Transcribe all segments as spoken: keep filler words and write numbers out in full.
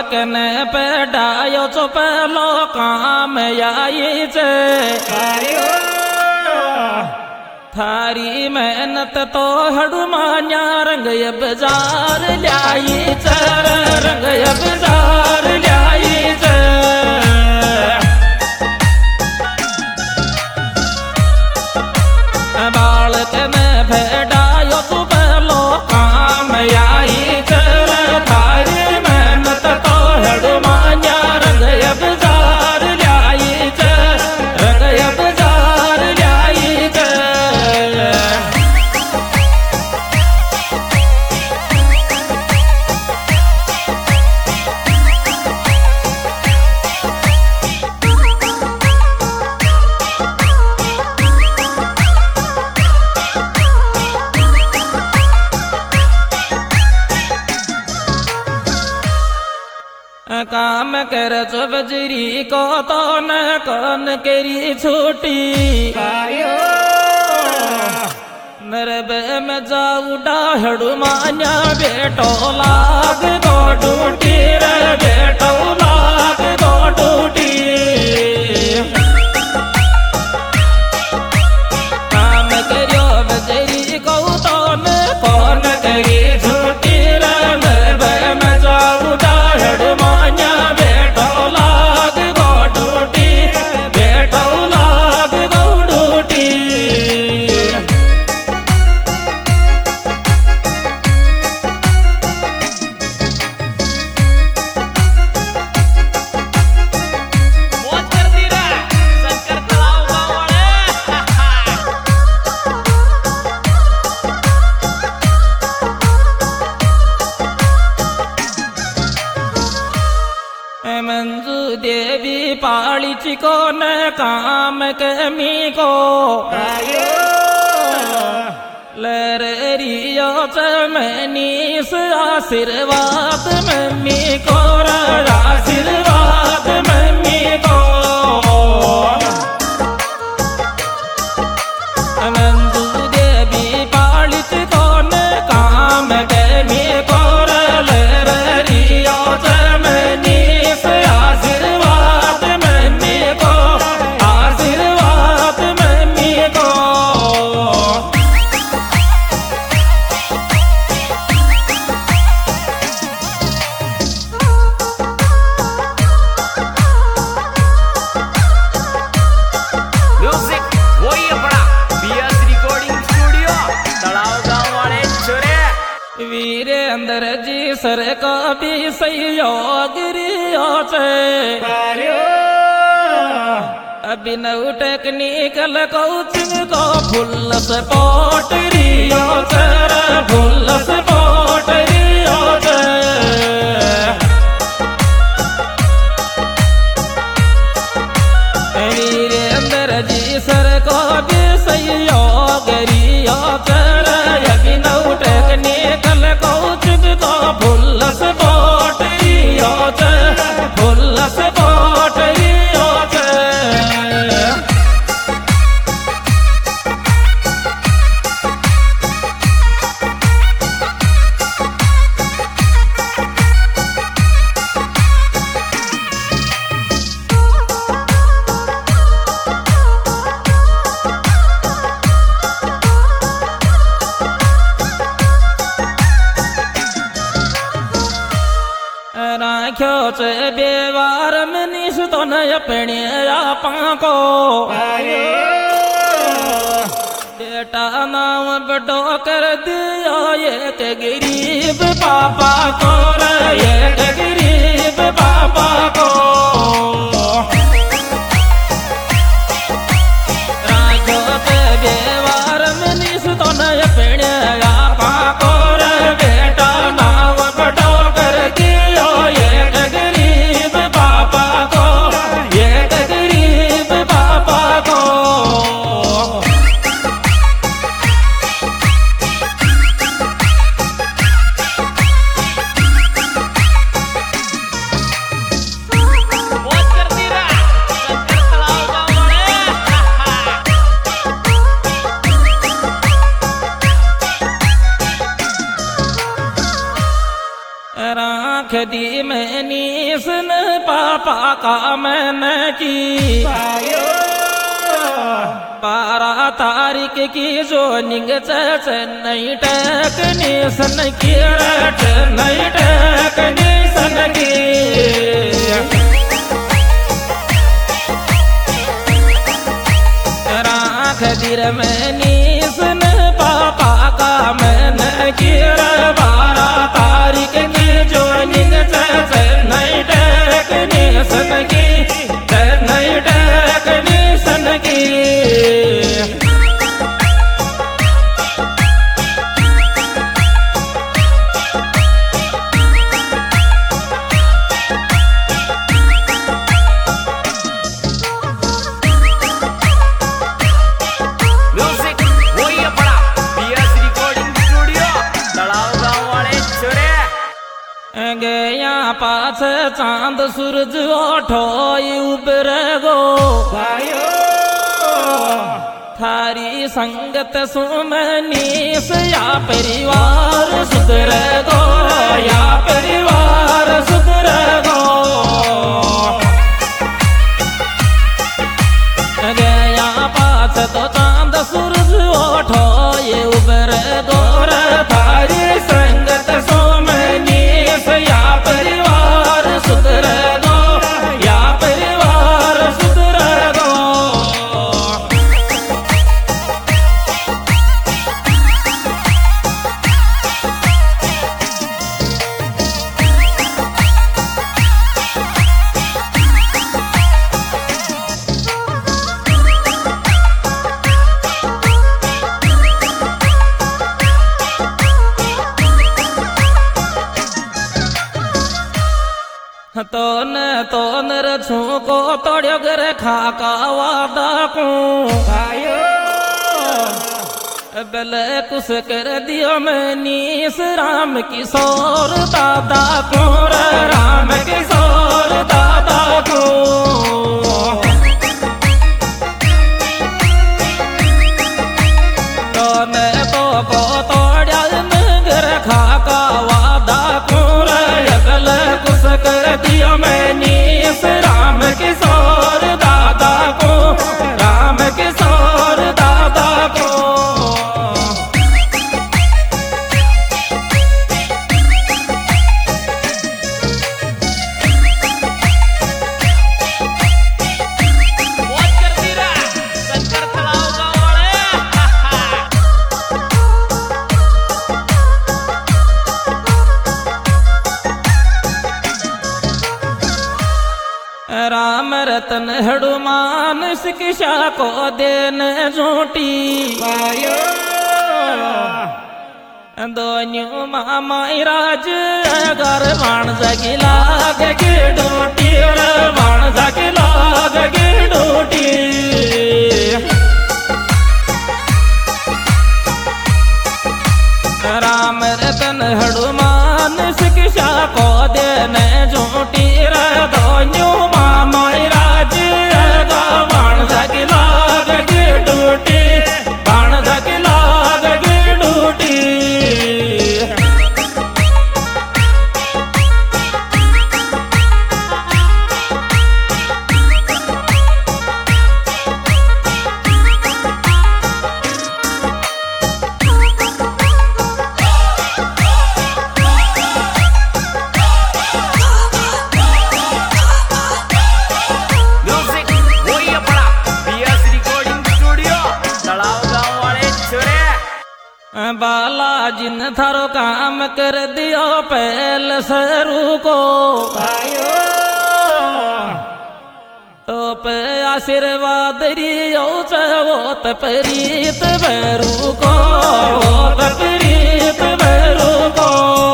बालक ने पेडायो चो पहलो काम आई छे थारी मेहनत तो हडुमान्या रंग बाजार ल्याई चर रंग बाजार ल्याई च बालक ने भेड़ायो तू पहलो काम आई चर थारी मेहनत तो हडुमान्या रंग बाजार ल्याई चर रंग बाजार ल्याई च काम कर जो बजरी को तो न कौन करी छूटी नरब में जाऊ डाहड़ू मान्या बेटो लाग दो टूटी रे बेटो लाग दो टूटी काम करो बजरी को तो न कौन करी छूटी रे नरब में जाऊ डाहड़ू मंजू देवी पाली चिको न काम कमी को लरियो चमनीस आशीर्वाद मम्मी को आशीर्वाद मम्मी को मंजू देवी पाली चिको न काम कमी को लरियो चमनी आशीर्वाद मम्मी को आशीर्वाद मम्मी को म्यूजिक वही अपना बीएस रिकॉर्डिंग स्टूडियो तलाव गांव वाले छोरे वीरेंद्र जी सर का भी सहयोग रियो छे अभिनव टेक्निकल कोचिंग को फुल सपोर्ट रियो सर फुल सपोर्ट रियो छे वीरेंद्र जी सर को भी सहयोग रियो सर अभिनव टेक्निकल कोचिंग को फुल सपोर्ट रियो छे फुल सपोर्ट रियो छे राख्यो चे बेवार मनीष तो न अपने आपा को बेटा नाम बड़ो कर दियो एक गरीब पापा को एक गरीब पापा को राख्यो चे बेवार मनीष तो न अपने आपा को बेटा नाम बड़ो कर दियो एक गरीब पापा को एक गरीब पापा को दी मैंने सन पापा का मैंने की बारह तारीख की जो निंग चेन्नई टकनी सन की चेन्नई टकनी सन की राख दिर मैंने सन पापा का मैंने की बारह तारीख की जो निंग चेन्नई टकनी सन की चेन्नई टकनी सन की गया पास चांद सूरज ओठो उबर गो भाइयो थारी संगत सुमनीस या परिवार सुधर गो या परिवार सुधर गो गया पास तो चांद सूरज ओठो ये उबर गो थारी संगत सुमनीस या परिवार सुधर गो या परिवार सुधर गो तो न तो नर छू को तोड़ो गर खाका वादा को भाइयो बले कुछ कर दियो मनीष राम किशोर दादा को राम किशोर दादा को तो न तो को तोड़ो गर खाका वादा को बले कुछ कर दियो मनीष राम किशोर दादा को राम किशोर दादा को राम रतन हनुमान शिक्षा को देन झूठी भाइयो दोनों मामा राज अगर बाण जगी लाग की डूटी बाण जगी लाग की डूटी राम रतन हनुमान शिक्षा को देन झूठी दोनों मामा राज बाण जगी लाग की डूटी बाण जगी लाग की डूटी बालाजिन थारो काम कर दियो पहल सरू को भाइयो तो पे आशीर्वाद रियो चवोत प्रीत भरू को प्रीत भरू को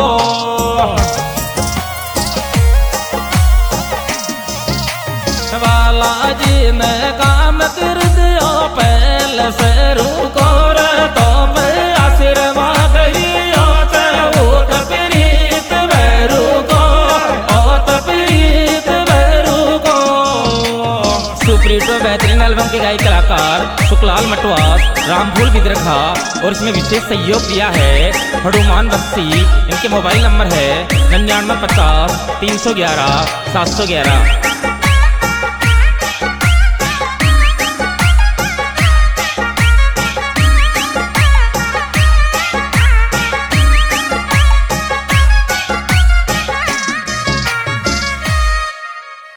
बालाजी ने काम कर दियो पहल सरू को तो आशीर्वाद रियो चवोत प्रीत भरू को ओत प्रीत भरू को सुप्रीत बेहतरीन एल्बम के गायक कलाकार सुखलाल मटवास रामफूल बिद्रखा और इसमें विशेष सहयोग दिया है हनुमान बस्ती। इनके मोबाइल नंबर है निन्यानवे पचास तीन सौ ग्यारह सात सौ ग्यारह।